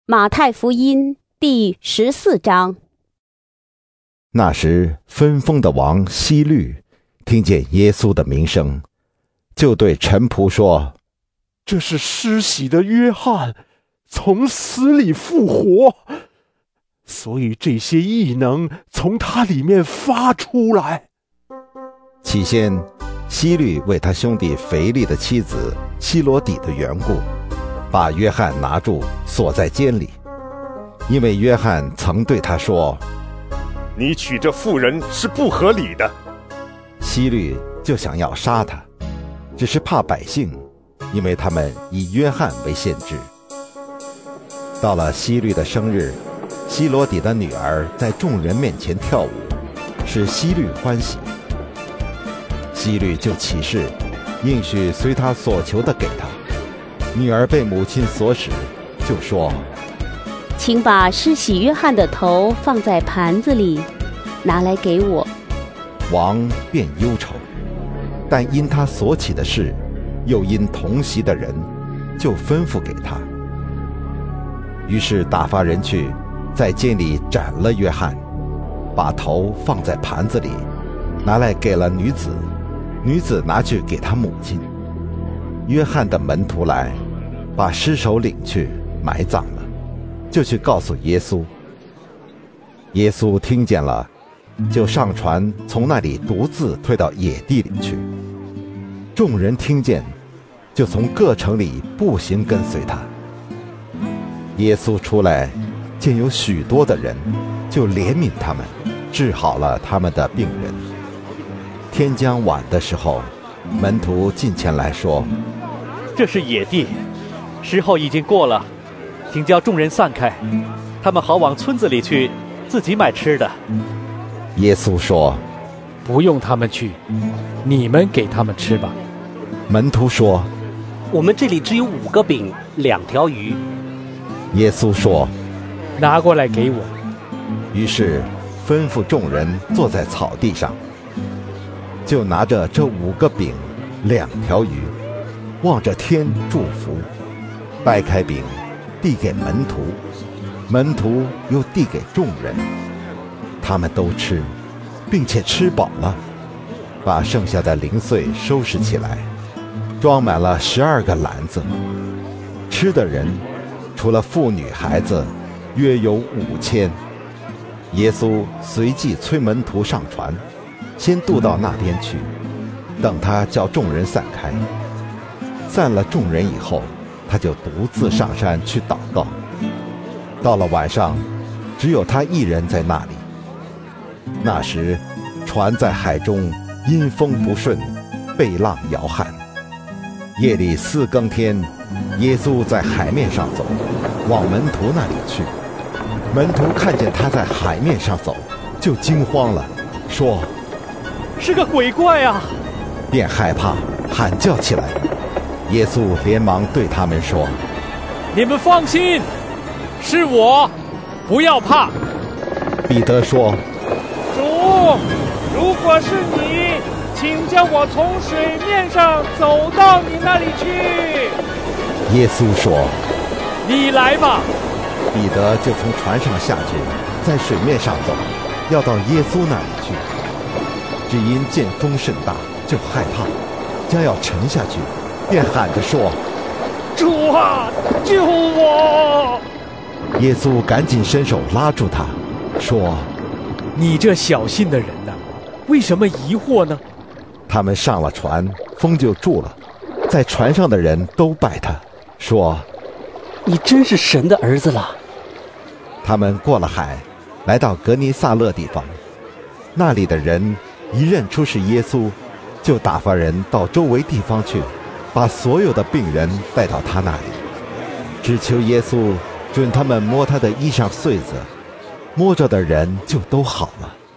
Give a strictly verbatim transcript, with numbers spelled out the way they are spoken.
马太福音第十四章。 那时分封的王希律听见耶稣的名声，就对臣仆说： 这是施洗的约翰从死里复活，所以这些异能从他里面发出来。 起先希律为他兄弟腓力的妻子希罗底的缘故，把约翰拿住锁在监里，因为约翰曾对他说： 你娶这妇人是不合理的。 希律就想要杀他，只是怕百姓，因为他们以约翰为先知。到了希律的生日，希罗底的女儿在众人面前跳舞，使希律欢喜。希律就起誓，应许随他所求的给他。女儿被母亲所使，就说： 请把施洗约翰的头放在盘子里，拿来给我。 王便忧愁，但因他所起的事，又因同席的人，就吩咐给他。于是打发人去，在监里斩了约翰，把头放在盘子里，拿来给了女子，女子拿去给他母亲。约翰的门徒来，把尸首领去埋葬了，就去告诉耶稣。耶稣听见了，就上船，从那里独自退到野地里去。众人听见，就从各城里步行跟随他。耶稣出来，见有许多的人，就怜悯他们，治好了他们的病人。天将晚的时候，门徒近前来说： 这是野地，时候已经过了，请叫众人散开，他们好往村子里去，自己买吃的。 耶稣说： 不用他们去，你们给他们吃吧。 门徒说： 我们这里只有五个饼，两条鱼。 耶稣说： 拿过来给我。 于是吩咐众人坐在草地上，就拿着这五个饼两条鱼，望着天祝福，掰开饼递给门徒，门徒又递给众人。他们都吃，并且吃饱了，把剩下的零碎收拾起来，装满了十二个篮子。吃的人除了妇女孩子，约有五千。耶稣随即催门徒上船，先渡到那边去，等他叫众人散开。散了众人以后，他就独自上山去祷告。到了晚上，只有他一人在那里。那时船在海中，因风不顺，被浪摇撼。夜里四更天，耶稣在海面上走，往门徒那里去。门徒看见他在海面上走，就惊慌了，说： 是个鬼怪啊！ 便害怕，喊叫起来。耶稣连忙对他们说： 你们放心，是我，不要怕。 彼得说： 主，如果是你，请叫我从水面上走到你那里去。 耶稣说： 你来吧。 彼得就从船上下去，在水面上走，要到耶稣那里去。只因见风甚大，就害怕，将要沉下去，便喊着说： 主啊，救我！ 耶稣赶紧伸手拉住他，说： 你这小信的人呐、啊，为什么疑惑呢？ 他们上了船，风就住了，在船上的人都拜他，说： 你真是神的儿子了。 他们过了海，来到格尼撒勒地方，那里的人一认出是耶稣，就打发人到周围地方去，把所有的病人带到他那里，只求耶稣准他们摸他的衣裳穗子，摸着的人就都好了。